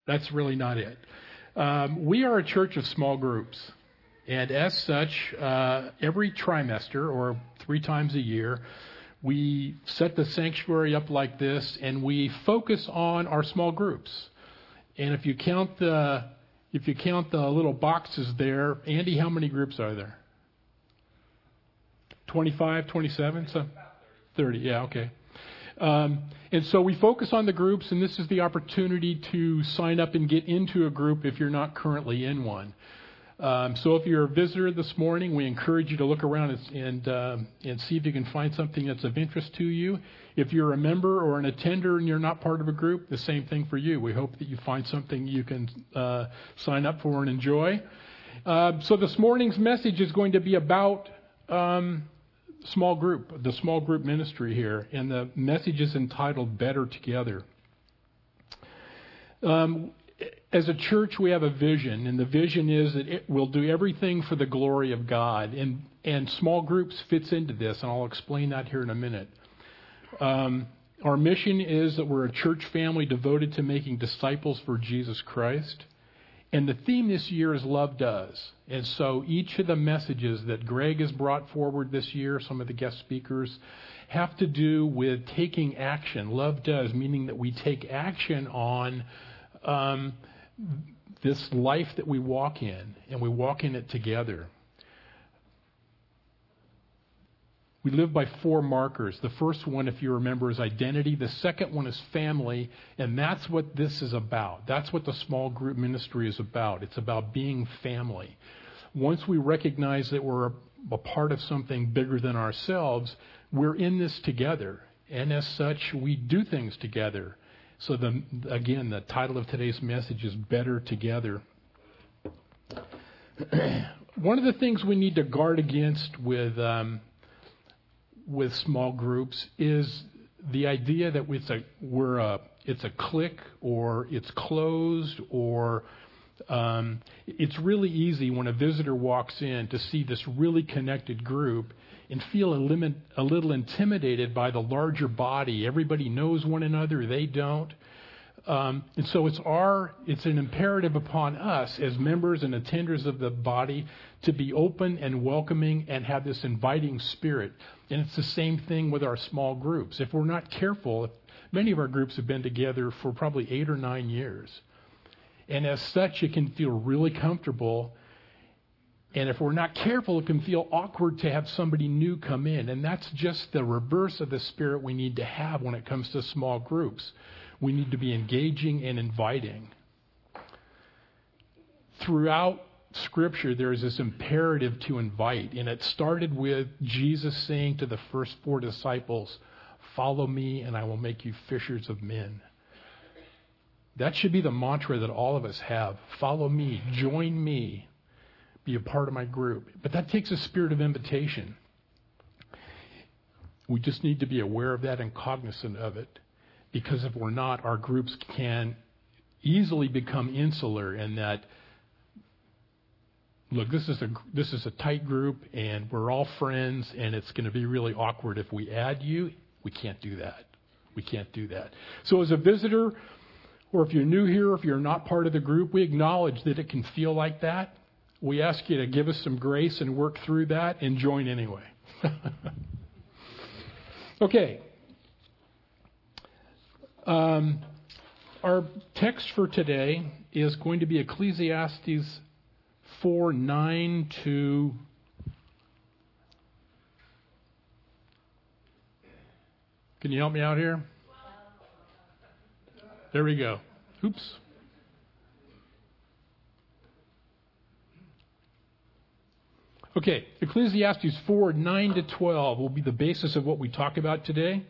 That's really not it. We are a church of small groups. And as such, every trimester or 3 times a year, we set the sanctuary up like this, and we focus on our small groups. And if you count the little boxes there, Andy, how many groups are there? 25, 27? So 30, yeah, okay. And so we focus on the groups, and this is the opportunity to sign up and get into a group if you're not currently in one. So if you're a visitor this morning, we encourage you to look around and see if you can find something that's of interest to you. If you're a member or an attender and you're not part of a group, the same thing for you. We hope that you find something you can sign up for and enjoy. So this morning's message is going to be about the small group ministry here, and the message is entitled Better Together. As a church, we have a vision, and the vision is that it will do everything for the glory of God, and small groups fits into this, and I'll explain that here in a minute. Our mission is that we're a church family devoted to making disciples for Jesus Christ, and the theme this year is Love Does. And so each of the messages that Greg has brought forward this year, some of the guest speakers, have to do with taking action. Love Does, meaning that we take action on this life that we walk in, and we walk in it together. We live by 4 markers. The first one, if you remember, is identity. The second one is family, and that's what this is about. That's what the small group ministry is about. It's about being family. Once we recognize that we're a part of something bigger than ourselves, we're in this together, and as such, we do things together. So again, the title of today's message is Better Together. One of the things we need to guard against with small groups is the idea that it's a clique, or it's closed, or it's really easy when a visitor walks in to see this really connected group and feel a little intimidated by the larger body. Everybody knows one another, they don't. And so it's an imperative upon us as members and attenders of the body to be open and welcoming and have this inviting spirit. And it's the same thing with our small groups. If we're not careful, many of our groups have been together for probably 8 or 9 years. And as such, it can feel really comfortable. And if we're not careful, it can feel awkward to have somebody new come in. And that's just the reverse of the spirit we need to have when it comes to small groups. We need to be engaging and inviting. Throughout Scripture, there is this imperative to invite. And it started with Jesus saying to the first 4 disciples, "Follow me and I will make you fishers of men." That should be the mantra that all of us have. Follow me, join me. Be a part of my group. But that takes a spirit of invitation. We just need to be aware of that and cognizant of it, because if we're not, our groups can easily become insular, and that, look, this is a tight group and we're all friends, and it's going to be really awkward if we add you. We can't do that. We can't do that. So as a visitor, or if you're new here, if you're not part of the group, we acknowledge that it can feel like that. We ask you to give us some grace and work through that and join anyway. Okay. Our text for today is going to be Ecclesiastes 4:9 to... Can you help me out here? There we go. Oops. Okay, Ecclesiastes 4:9 to 12 will be the basis of what we talk about today.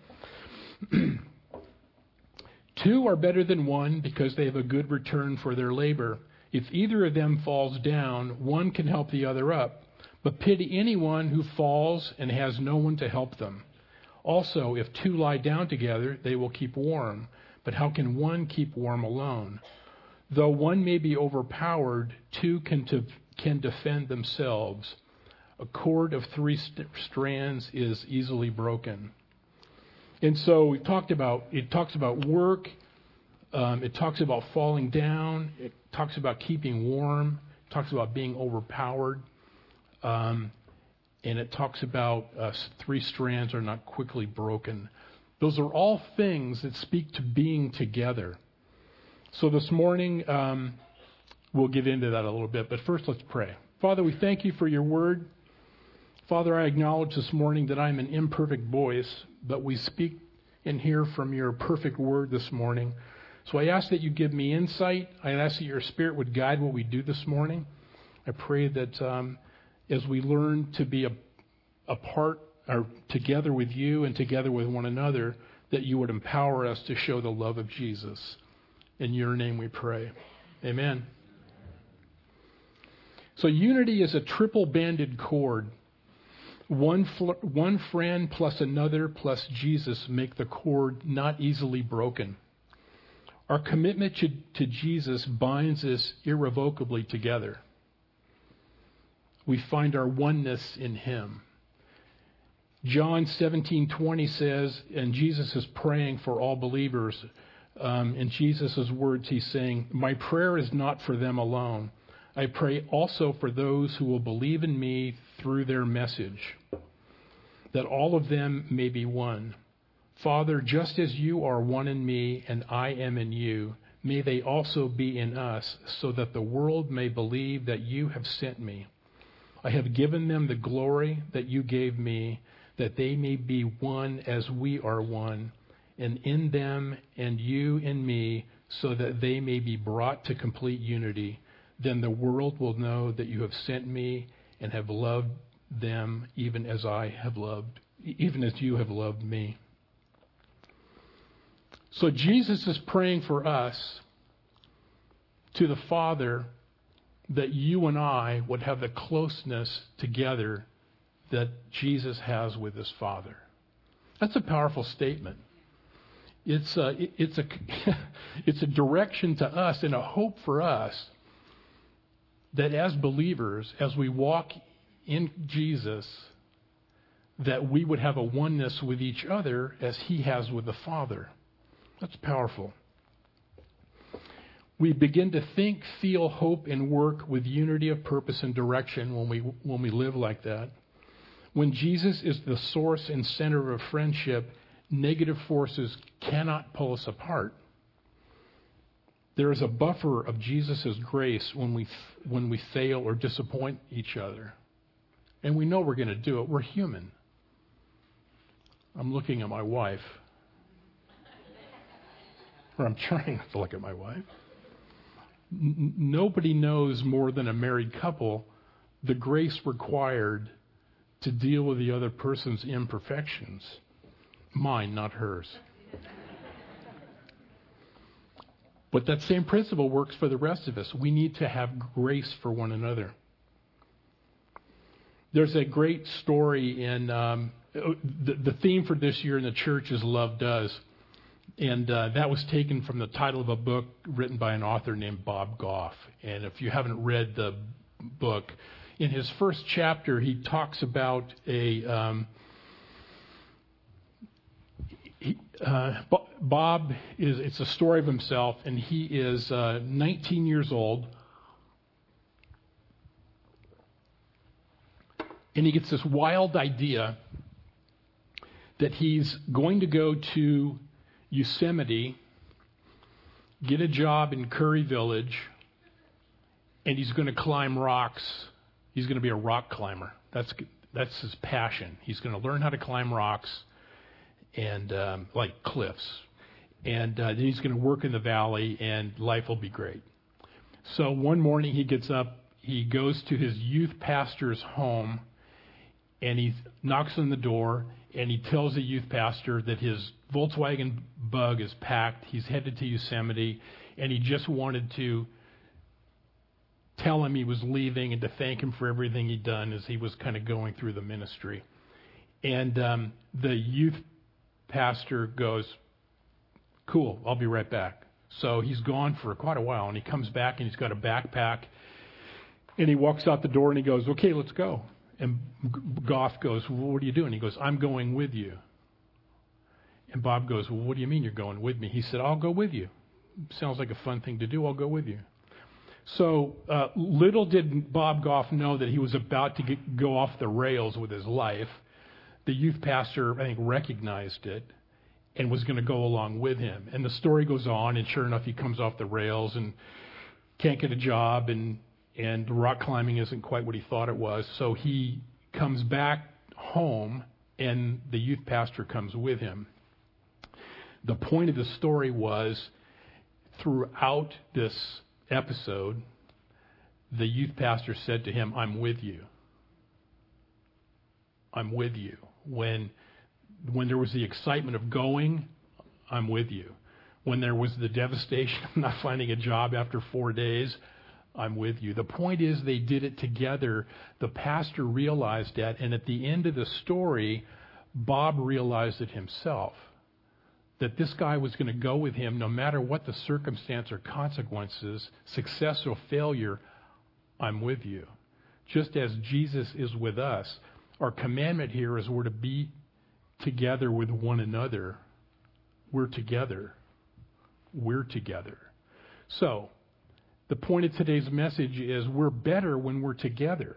2 are better than 1 because they have a good return for their labor. If either of them falls down, one can help the other up. But pity anyone who falls and has no one to help them. Also, if 2 lie down together, they will keep warm. But how can one keep warm alone? Though one may be overpowered, 2 can defend themselves. A cord of 3 strands is easily broken. And so it talks about work, It talks about falling down. It talks about keeping warm. It talks about being overpowered. And it talks about 3 strands are not quickly broken. Those are all things that speak to being together. So this morning, we'll get into that a little bit. But first, let's pray. Father, we thank you for your word. Father, I acknowledge this morning that I'm an imperfect voice, but we speak and hear from your perfect word this morning. So I ask that you give me insight. I ask that your Spirit would guide what we do this morning. I pray that as we learn to be a part or together with you and together with one another, that you would empower us to show the love of Jesus. In your name we pray. Amen. So unity is a triple-banded cord. One friend plus another plus Jesus make the cord not easily broken. Our commitment to Jesus binds us irrevocably together. We find our oneness in him. John 17:20 says, and Jesus is praying for all believers. In Jesus' words, he's saying, "My prayer is not for them alone. I pray also for those who will believe in me through their message, that all of them may be one. Father, just as you are one in me and I am in you, may they also be in us, so that the world may believe that you have sent me. I have given them the glory that you gave me, that they may be one as we are one, and in them and you in me, so that they may be brought to complete unity. Then the world will know that you have sent me and have loved them even as you have loved me." So Jesus is praying for us to the Father that you and I would have the closeness together that Jesus has with his Father. That's a powerful statement. It's a direction to us and a hope for us that as believers, as we walk in Jesus, that we would have a oneness with each other as he has with the Father. That's powerful. We begin to think, feel, hope, and work with unity of purpose and direction when we live like that. When Jesus is the source and center of friendship, negative forces cannot pull us apart. There is a buffer of Jesus' grace when we fail or disappoint each other. And we know we're going to do it. We're human. I'm looking at my wife. Or I'm trying not to look at my wife. Nobody knows more than a married couple the grace required to deal with the other person's imperfections. Mine, not hers. But that same principle works for the rest of us. We need to have grace for one another. There's a great story in the theme for this year in the church is Love Does. And that was taken from the title of a book written by an author named Bob Goff. And if you haven't read the book, in his first chapter, he talks about Bob it's a story of himself, and he is 19 years old. And he gets this wild idea that he's going to go to Yosemite, get a job in Curry Village, and he's going to climb rocks. He's going to be a rock climber. That's his passion. He's going to learn how to climb rocks and like cliffs. And then he's going to work in the valley, and life will be great. So one morning he gets up, he goes to his youth pastor's home, and he knocks on the door, and he tells the youth pastor that his Volkswagen Bug is packed. He's headed to Yosemite, and he just wanted to tell him he was leaving and to thank him for everything he'd done as he was kind of going through the ministry. And the youth pastor goes, "Cool, I'll be right back." So he's gone for quite a while, and he comes back, and he's got a backpack, and he walks out the door, and he goes, "Okay, let's go." And Goff goes, "Well, what are you doing?" He goes, "I'm going with you." And Bob goes, "Well, what do you mean you're going with me?" He said, "I'll go with you. sounds like a fun thing to do. I'll go with you. So little did Bob Goff know that he was about to go off the rails with his life. The youth pastor, I think, recognized it and was going to go along with him. And the story goes on, and sure enough, he comes off the rails and can't get a job, and rock climbing isn't quite what he thought it was. So he comes back home, and the youth pastor comes with him. The point of the story was, throughout this episode, the youth pastor said to him, I'm with you. I'm with you. When there was the excitement of going, I'm with you. When there was the devastation of not finding a job after 4 days, I'm with you. The point is, they did it together. The pastor realized that, and at the end of the story, Bob realized it himself, that this guy was going to go with him no matter what the circumstance or consequences, success or failure. I'm with you. Just as Jesus is with us, our commandment here is we're to be together with one another. We're together. We're together. So, the point of today's message is we're better when we're together.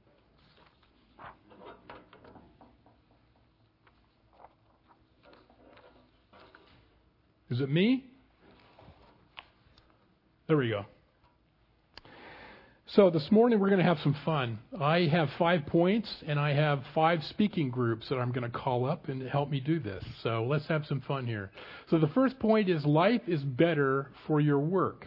Is it me? There we go. So this morning we're going to have some fun. I have 5 points, and I have 5 speaking groups that I'm going to call up and help me do this. So let's have some fun here. So the first point is life is better for your work.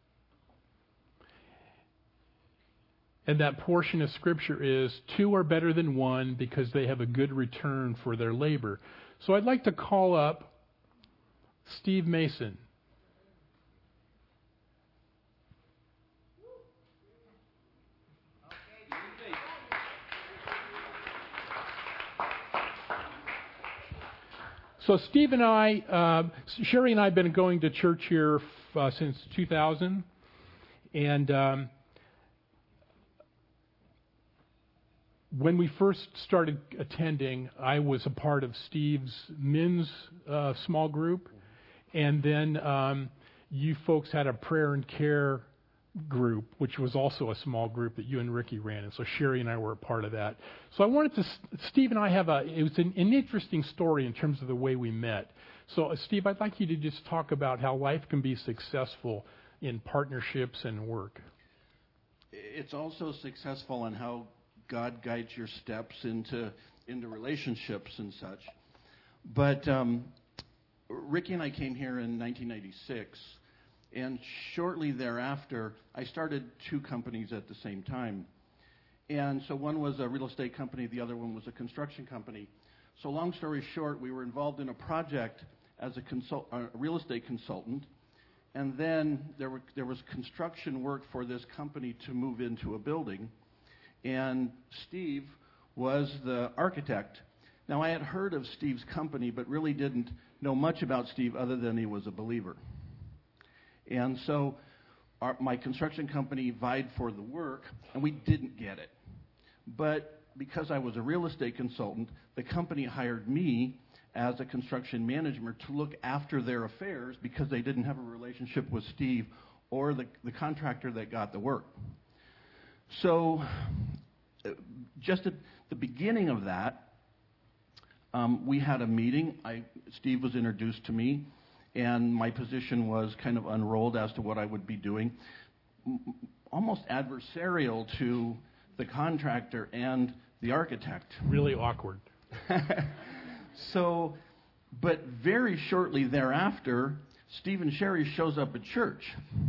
And that portion of Scripture is 2 are better than 1 because they have a good return for their labor. So I'd like to call up Steve Mason. So Steve and I, Sherry and I have been going to church here since 2000. And when we first started attending, I was a part of Steve's men's small group. And then you folks had a prayer and care group, which was also a small group that you and Ricky ran. And so Sherry and I were a part of that. So I wanted to, Steve and I it was an interesting story in terms of the way we met. So Steve, I'd like you to just talk about how life can be successful in partnerships and work. It's also successful in how God guides your steps into relationships and such. But Ricky and I came here in 1996, and shortly thereafter, I started 2 companies at the same time. And so one was a real estate company, the other one was a construction company. So long story short, we were involved in a project as a real estate consultant, and then there was construction work for this company to move into a building, and Steve was the architect. Now, I had heard of Steve's company, but really didn't know much about Steve other than he was a believer. And so my construction company vied for the work, and we didn't get it. But because I was a real estate consultant, the company hired me as a construction manager to look after their affairs because they didn't have a relationship with Steve or the contractor that got the work. So just at the beginning of that, we had a meeting. Steve was introduced to me, and my position was kind of unrolled as to what I would be doing, almost adversarial to the contractor and the architect. Really awkward. So, but very shortly thereafter, Steve and Sherry shows up at church.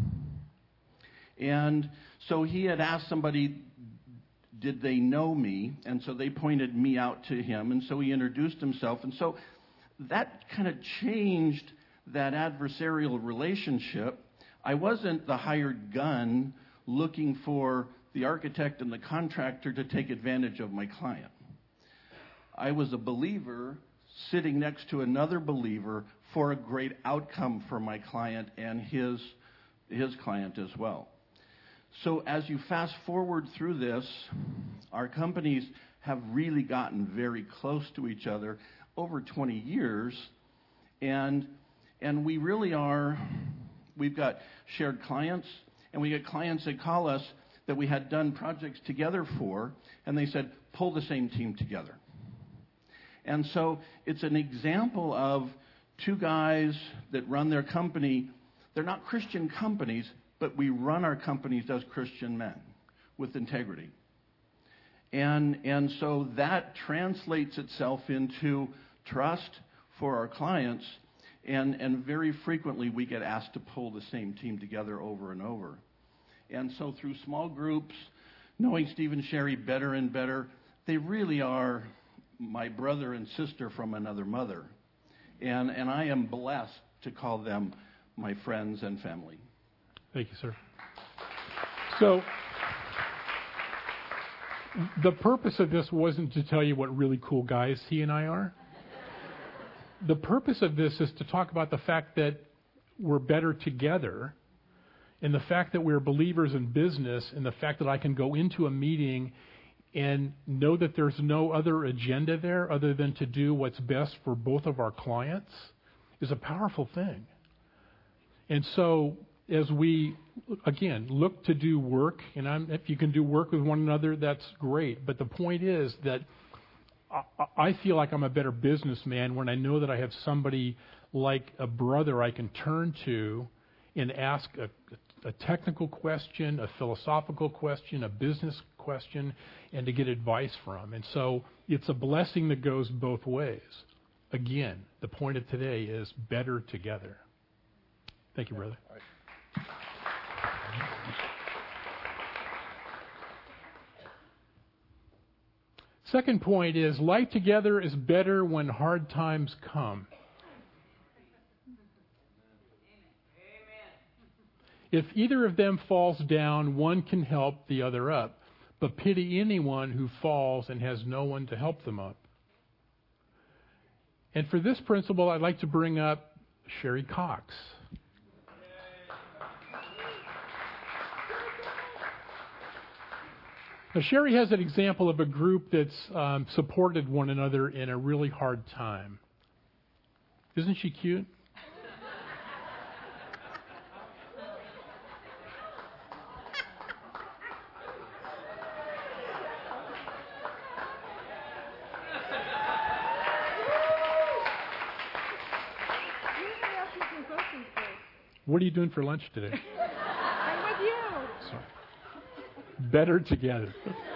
And so he had asked somebody, did they know me? And so they pointed me out to him, and so he introduced himself. And so that kind of changed that adversarial relationship. I wasn't the hired gun looking for the architect and the contractor to take advantage of my client. I was a believer sitting next to another believer for a great outcome for my client and his client as well. So as you fast forward through this, our companies have really gotten very close to each other over 20 years, and we really are We've got shared clients, and we get clients that call us that we had done projects together for, and they said, pull the same team together. And so it's an example of two guys that run their company. They're not Christian companies, but we run our companies as Christian men with integrity. And so that translates itself into trust for our clients, and very frequently we get asked to pull the same team together over and over. And so through small groups, knowing Steve and Sherry better and better, they really are my brother and sister from another mother. And I am blessed to call them my friends and family. Thank you, sir. So the purpose of this wasn't to tell you what really cool guys he and I are. The purpose of this is to talk about the fact that we're better together, and the fact that we're believers in business, and the fact that I can go into a meeting and know that there's no other agenda there other than to do what's best for both of our clients is a powerful thing. And so as we, again, look to do work, and if you can do work with one another, that's great. But the point is that I feel like I'm a better businessman when I know that I have somebody like a brother I can turn to and ask a technical question, a philosophical question, a business question, and to get advice from. And so it's a blessing that goes both ways. Again, the point of today is better together. Thank you, brother. All right. Second point is life together is better when hard times come. If either of them falls down, one can help the other up, but pity anyone who falls and has no one to help them up. And for this principle, I'd like to bring up Sherry Cox. Now, Sherry has an example of a group that's supported one another in a really hard time. Isn't she cute? What are you doing for lunch today? I'm with you. Sorry. Better together.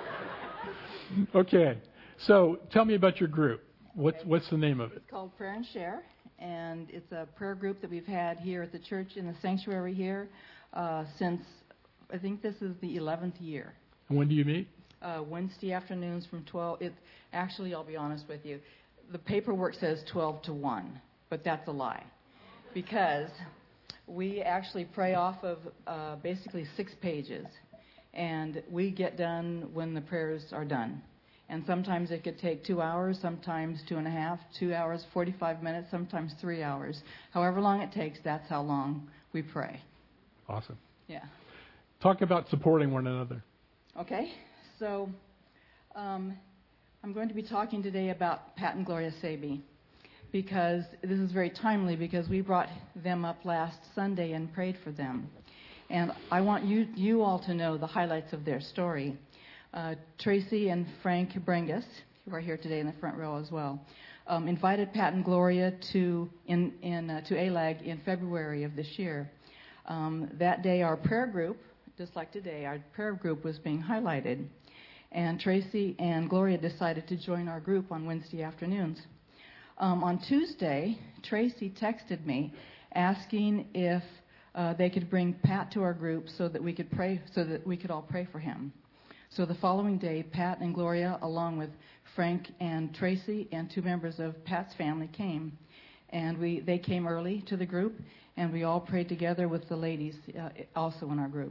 Okay, so tell me about your group. What's the name of it? It's called Prayer and Share, and it's a prayer group that we've had here at the church in the sanctuary here since, I think this is the 11th year. And when do you meet? Wednesday afternoons from 12. Actually, I'll be honest with you. The paperwork says 12 to 1, but that's a lie. Because we actually pray off of basically 6 pages. And we get done when the prayers are done. And sometimes it could take 2 hours, sometimes 2.5, 2 hours, 45 minutes, sometimes 3 hours. However long it takes, that's how long we pray. Awesome. Yeah. Talk about supporting one another. Okay. So I'm going to be talking today about Pat and Gloria Saby, because this is very timely, because we brought them up last Sunday and prayed for them. And I want you all to know the highlights of their story. Tracy and Frank Brengus, who are here today in the front row as well, invited Pat and Gloria to ALAG in February of this year. That day, our prayer group, just like today, our prayer group was being highlighted. And Tracy and Gloria decided to join our group on Wednesday afternoons. On Tuesday, Tracy texted me asking if they could bring Pat to our group so that we could pray, so that we could all pray for him. So the following day, Pat and Gloria, along with Frank and Tracy and 2 members of Pat's family, came, and they came early to the group, and we all prayed together with the ladies also in our group.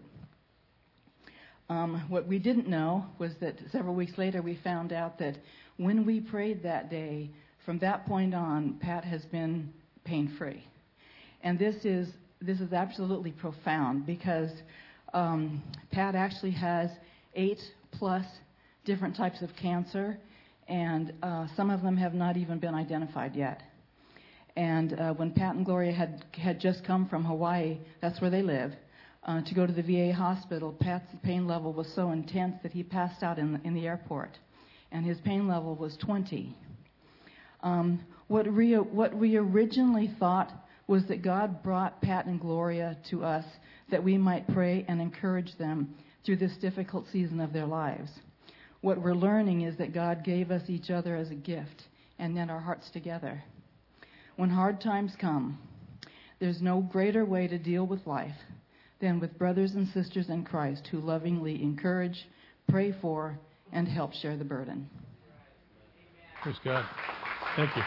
What we didn't know was that several weeks later we found out that when we prayed that day, from that point on, Pat has been pain-free, and this is absolutely profound, because Pat actually has 8+ different types of cancer, and some of them have not even been identified yet. And when Pat and Gloria had just come from Hawaii, that's where they live, to go to the VA hospital, Pat's pain level was so intense that he passed out in the airport, and his pain level was 20. What we originally thought was that God brought Pat and Gloria to us that we might pray and encourage them through this difficult season of their lives. What we're learning is that God gave us each other as a gift and knit our hearts together. When hard times come, there's no greater way to deal with life than with brothers and sisters in Christ who lovingly encourage, pray for, and help share the burden. Praise God. Thank you.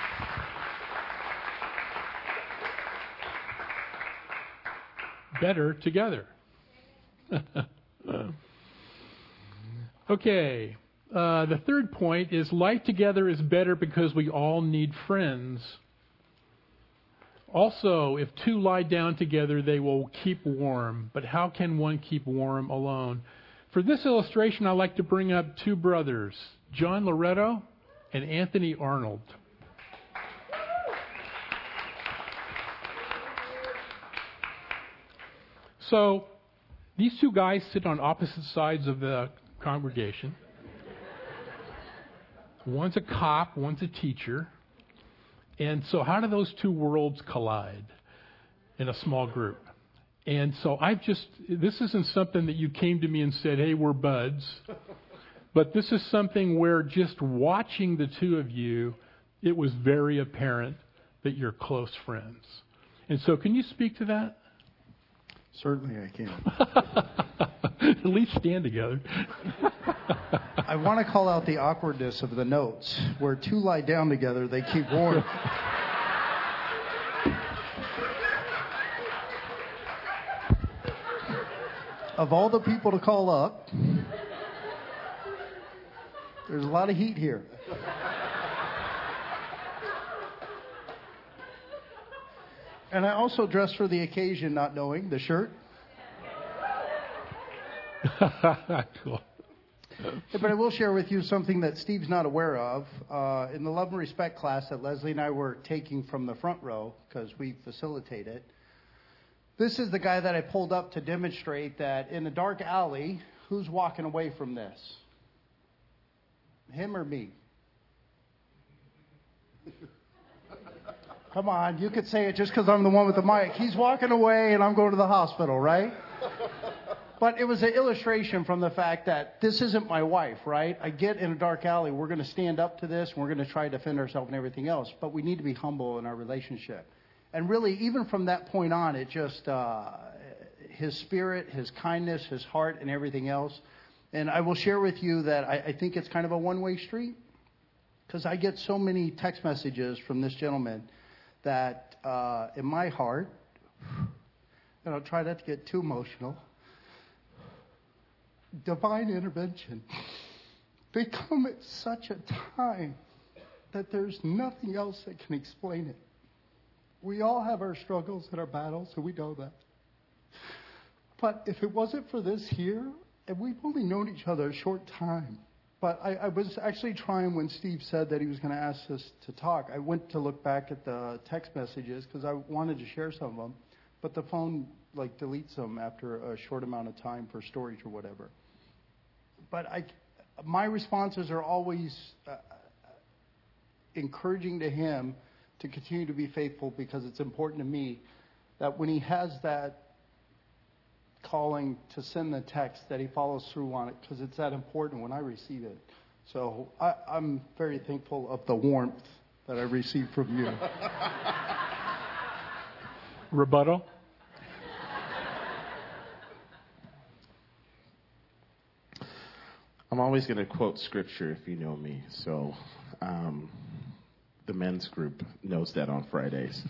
Better together. Okay. The third point is life together is better because we all need friends. Also, if two lie down together, they will keep warm. But how can one keep warm alone? For this illustration, I like to bring up two brothers, John Loretto and Anthony Arnold. So, these two guys sit on opposite sides of the congregation. One's a cop, one's a teacher. And so how do those two worlds collide in a small group? And so this isn't something that you came to me and said, hey, we're buds. But this is something where just watching the two of you, it was very apparent that you're close friends. And so can you speak to that? Certainly I can. At least stand together. I want to call out the awkwardness of the notes. Where two lie down together, they keep warm. Of all the people to call up, there's a lot of heat here. And I also dressed for the occasion, not knowing the shirt. Cool. But I will share with you something that Steve's not aware of. In the Love and Respect class that Leslie and I were taking from the front row, because we facilitate it, this is the guy that I pulled up to demonstrate that in a dark alley, who's walking away from this? Him or me? Come on, you could say it just because I'm the one with the mic. He's walking away and I'm going to the hospital, right? But it was an illustration from the fact that this isn't my wife, right? I get in a dark alley. We're going to stand up to this. And we're going to try to defend ourselves and everything else. But we need to be humble in our relationship. And really, even from that point on, it just, his spirit, his kindness, his heart, and everything else. And I will share with you that I think it's kind of a one-way street. Because I get so many text messages from this gentleman that in my heart, and I'll try not to get too emotional, divine intervention. They come at such a time that there's nothing else that can explain it. We all have our struggles and our battles, and we know that. But if it wasn't for this here, and we've only known each other a short time, but I was actually trying when Steve said that he was going to ask us to talk. I went to look back at the text messages because I wanted to share some of them, but the phone deletes them after a short amount of time for storage or whatever. But my responses are always encouraging to him to continue to be faithful, because it's important to me that when he has that calling to send the text, that he follows through on it, because it's that important when I receive it. So I'm very thankful of the warmth that I received from you. Rebuttal? I'm always going to quote scripture if you know me. So the men's group knows that on Fridays.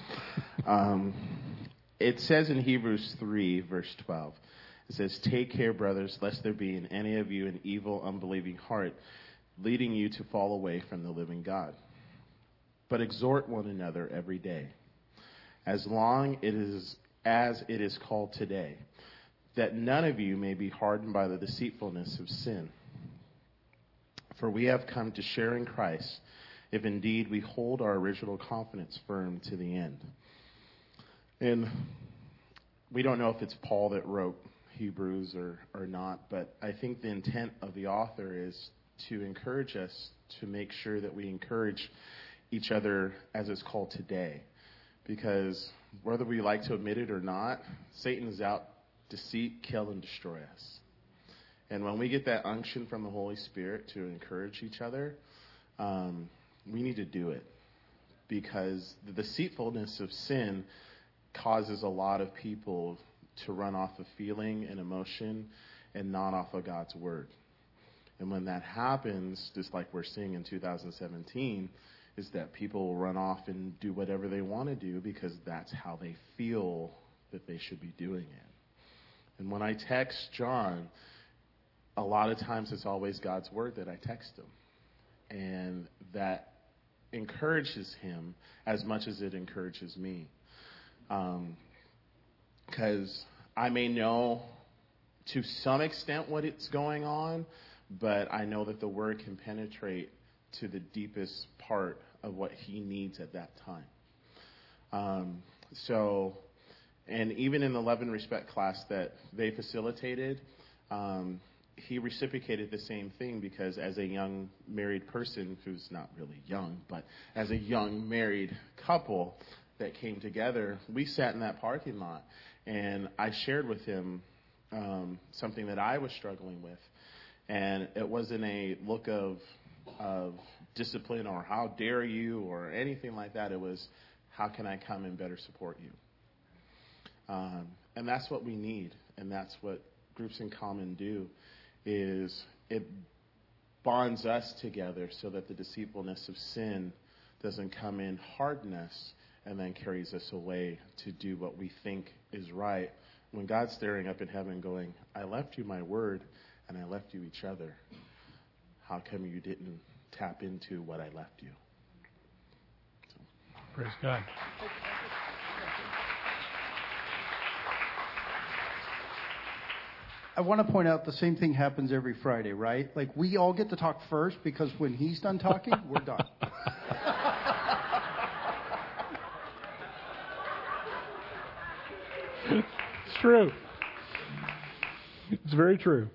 It says in Hebrews 3, verse 12, it says, "Take care, brothers, lest there be in any of you an evil, unbelieving heart, leading you to fall away from the living God. But exhort one another every day, as long as it is called today, that none of you may be hardened by the deceitfulness of sin. For we have come to share in Christ, if indeed we hold our original confidence firm to the end. And we don't know if it's Paul that wrote Hebrews or not, but I think the intent of the author is to encourage us to make sure that we encourage each other as it's called today. Because whether we like to admit it or not, Satan is out to deceive, kill, and destroy us. And when we get that unction from the Holy Spirit to encourage each other, we need to do it. Because the deceitfulness of sin causes a lot of people to run off of feeling and emotion and not off of God's word. And when that happens, just like we're seeing in 2017, is that people will run off and do whatever they want to do because that's how they feel that they should be doing it. And when I text John, a lot of times it's always God's word that I text him. And that encourages him as much as it encourages me. Because I may know to some extent what it's going on, but I know that the word can penetrate to the deepest part of what he needs at that time. And even in the Love and Respect class that they facilitated, he reciprocated the same thing, because as a young married person, who's not really young, but as a young married couple that came together, we sat in that parking lot, and I shared with him something that I was struggling with. And it wasn't a look of discipline or how dare you or anything like that. It was, how can I come and better support you? And that's what we need, and that's what Groups in Common do, is it bonds us together so that the deceitfulness of sin doesn't come in, harden us, and then carries us away to do what we think is right, when God's staring up in heaven going, I left you my word, and I left you each other. How come you didn't tap into what I left you? So. Praise God. I want to point out the same thing happens every Friday, right? Like, we all get to talk first, because when he's done talking, we're done. It's true. It's very true.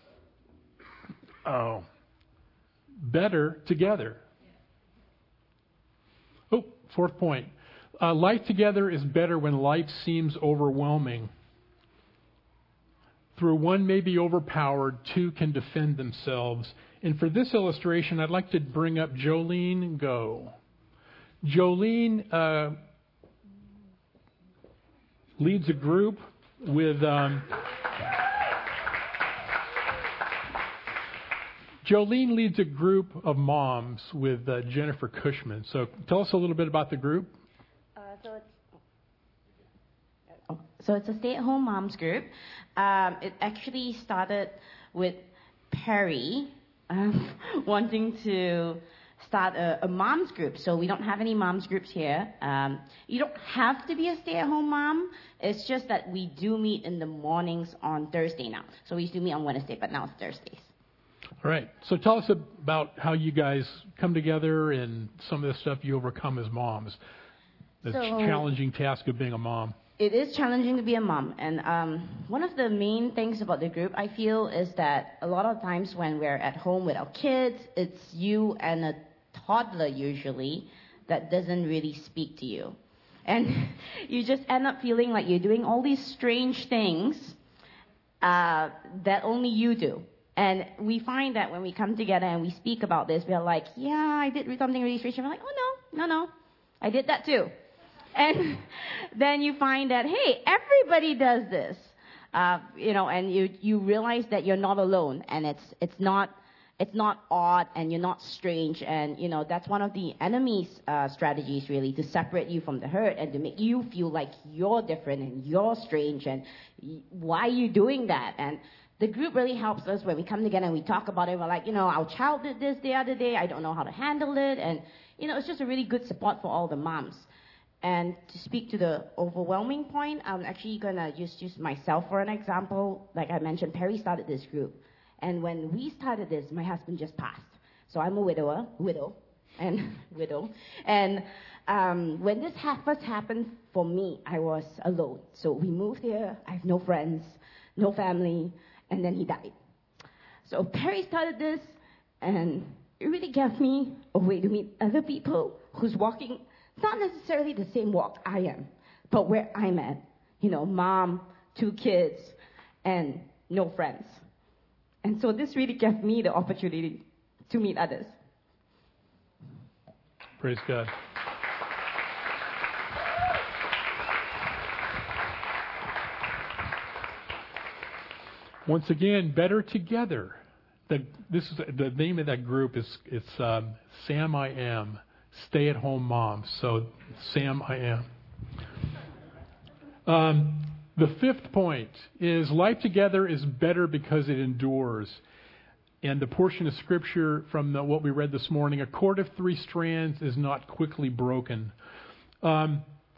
Oh. Better together. Oh, fourth point. Life together is better when life seems overwhelming. Through one may be overpowered, two can defend themselves. And for this illustration, I'd like to bring up Jolene Go. Jolene leads a group with... Jolene leads a group of moms with Jennifer Cushman. So tell us a little bit about the group. So it's a stay-at-home moms group. It actually started with Perry wanting to start a moms group. So we don't have any moms groups here. You don't have to be a stay-at-home mom. It's just that we do meet in the mornings on Thursday now. So we used to meet on Wednesday, but now it's Thursdays. All right. So tell us about how you guys come together and some of the stuff you overcome as moms. The challenging task of being a mom. It is challenging to be a mom. And one of the main things about the group, I feel, is that a lot of times when we're at home with our kids, it's you and a toddler usually that doesn't really speak to you. And you just end up feeling like you're doing all these strange things that only you do. And we find that when we come together and we speak about this, we're like, yeah, I did something really strange. And we're like, oh, no, I did that too. And then you find that, hey, everybody does this, and you realize that you're not alone, and it's not odd, and you're not strange, and that's one of the enemy's strategies, really, to separate you from the herd and to make you feel like you're different and you're strange, and why are you doing that? And the group really helps us when we come together and we talk about it. We're like, our child did this the other day. I don't know how to handle it, and it's just a really good support for all the moms. And to speak to the overwhelming point, I'm actually going to just use myself for an example. Like I mentioned, Perry started this group. And when we started this, my husband just passed. So I'm a widow. and widow. And when this first happened for me, I was alone. So we moved here. I have no friends, no family, and then he died. So Perry started this, and it really gave me a way to meet other people who's walking, not necessarily the same walk I am, but where I'm at. You know, mom, 2 kids, and no friends. And so this really gave me the opportunity to meet others. Praise God. Once again, Better Together. This is the name of that group. It's Sam I Am, stay-at-home mom. So Sam I Am. The 5th point is life together is better because it endures. And the portion of Scripture from what we read this morning, a cord of 3 strands is not quickly broken. The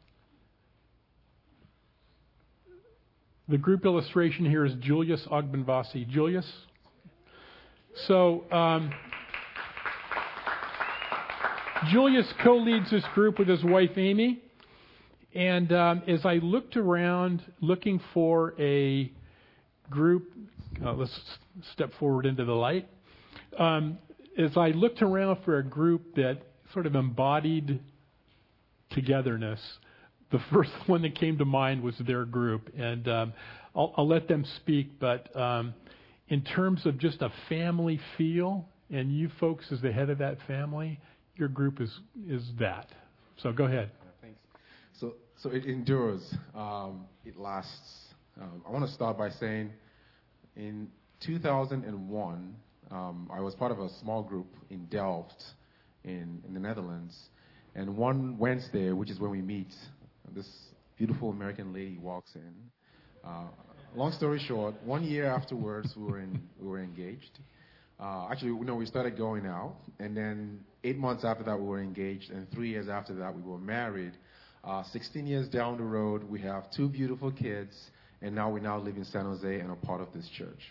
group illustration here is Julius Ogbenvasi. Julius? So, Julius co-leads this group with his wife, Amy. And as I looked around looking for a group, let's step forward into the light. As I looked around for a group that sort of embodied togetherness, the first one that came to mind was their group. And I'll let them speak, but in terms of just a family feel, and you folks as the head of that family, your group is that. So go ahead. Thanks. So it endures. It lasts. I want to start by saying in 2001, I was part of a small group in Delft in the Netherlands. And one Wednesday, which is when we meet, this beautiful American lady walks in. Long story short, 1 year afterwards, we were engaged. Actually, we started going out. And then 8 months after that, we were engaged. And 3 years after that, we were married. 16 years down the road, we have 2 beautiful kids. And now we live in San Jose and are part of this church.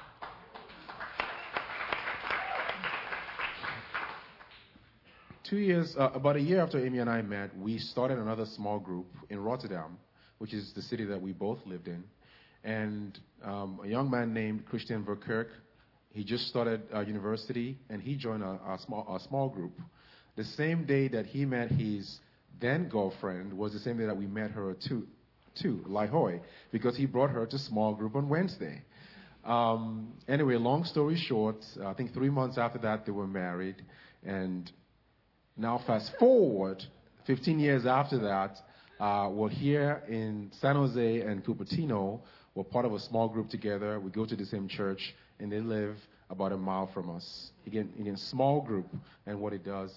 About a year after Amy and I met, we started another small group in Rotterdam, which is the city that we both lived in. And a young man named Christian Verkerk, he just started university, and he joined a small group. The same day that he met his then girlfriend was the same day that we met her too, Lai Hoi, because he brought her to small group on Wednesday. Anyway, long story short, I think 3 months after that, they were married. And now fast forward, 15 years after that, we're here in San Jose and Cupertino. We're part of a small group together. We go to the same church, and they live about a mile from us. Again, small group and what it does.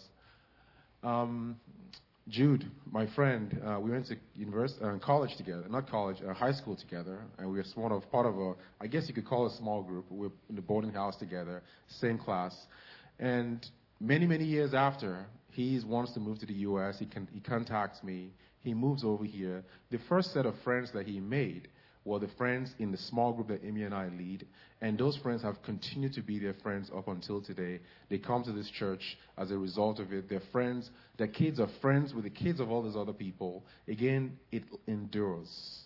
Jude, my friend, we went to college together, high school together, and we were part of a, I guess you could call it a small group. We were in the boarding house together, same class. And many, many years after, he wants to move to the U.S. He contacts me. He moves over here. The first set of friends that he made were the friends in the small group that Amy and I lead. And those friends have continued to be their friends up until today. They come to this church as a result of it. They're friends. Their kids are friends with the kids of all those other people. Again, it endures.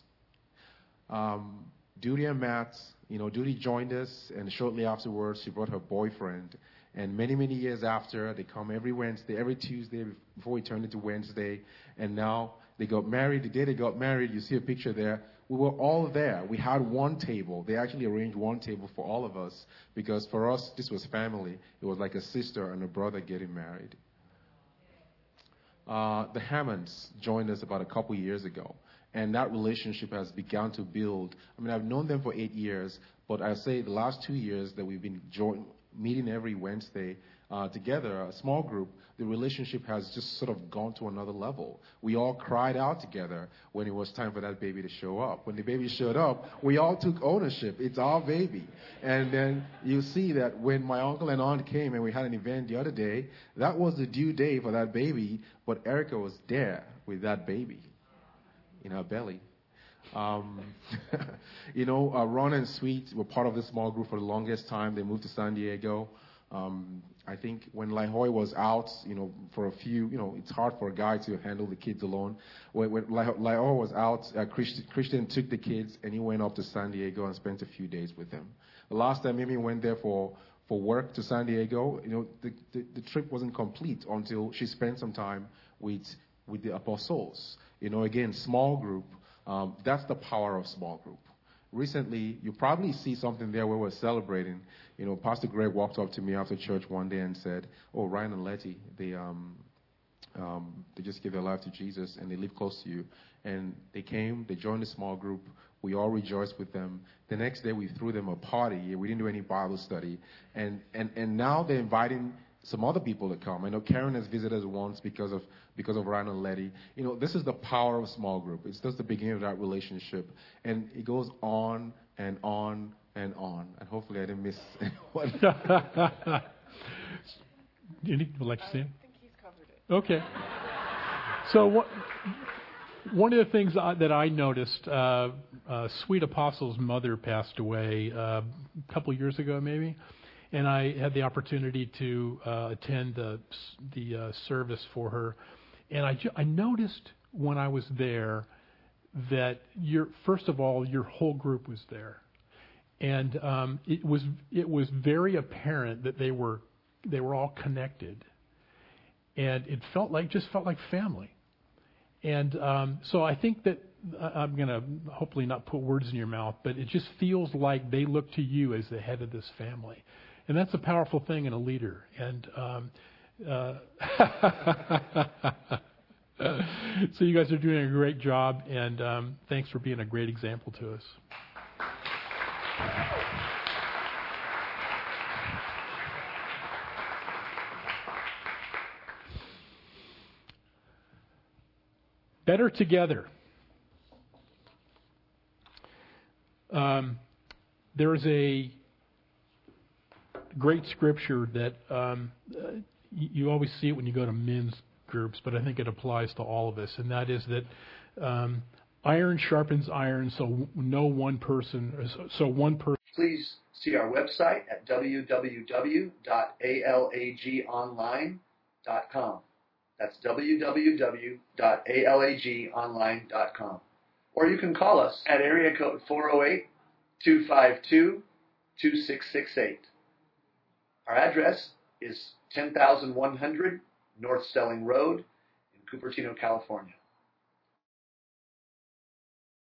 Duty and Matt, Duty joined us, and shortly afterwards, she brought her boyfriend. And many, many years after, they come every Wednesday, every Tuesday before we turned into Wednesday. And now they got married. The day they got married, you see a picture there. We were all there. We had one table. They actually arranged one table for all of us because for us, this was family. It was like a sister and a brother getting married. The Hammonds joined us about a couple years ago. And that relationship has begun to build. I mean, I've known them for 8 years, but I say the last 2 years that we've been meeting every Wednesday together, a small group, the relationship has just sort of gone to another level. We all cried out together when it was time for that baby to show up. When the baby showed up, we all took ownership. It's our baby. And then you see that when my uncle and aunt came and we had an event the other day, that was the due day for that baby, but Erica was there with that baby in her belly. Ron and Sweet were part of this small group for the longest time. They moved to San Diego. I think when Lahoy was out, for a few, it's hard for a guy to handle the kids alone. When Lahoy was out, Christian took the kids and he went up to San Diego and spent a few days with them. The last time Mimi went there for work to San Diego, the trip wasn't complete until she spent some time with the apostles. Again, small group. That's the power of small group. Recently, you probably see something there where we're celebrating. Pastor Greg walked up to me after church one day and said, "Oh, Ryan and Letty, they just gave their life to Jesus and they live close to you." And they came, they joined a small group. We all rejoiced with them. The next day, we threw them a party. We didn't do any Bible study, and now they're inviting some other people to come. I know Karen has visited us once because of Ryan and Letty. This is the power of small group. It's just the beginning of that relationship, and it goes on and on and on. And hopefully, I didn't miss anyone. Would like to say? I think he's covered it. Okay. So one of the things that I noticed, Sweet Apostle's mother passed away a couple years ago, maybe. And I had the opportunity to attend the service for her, and I noticed when I was there that first of all your whole group was there, and it was very apparent that they were all connected, and it just felt like family, and so I think that I'm going to hopefully not put words in your mouth, but it just feels like they look to you as the head of this family. And that's a powerful thing in a leader. And so you guys are doing a great job, and thanks for being a great example to us. Better together. There's a great scripture that you always see it when you go to men's groups, but I think it applies to all of us, and that is that iron sharpens iron, so one person. Please see our website at www.alagonline.com. That's www.alagonline.com. Or you can call us at area code 408-252-2668. Our address is 10,100 North Stelling Road in Cupertino, California.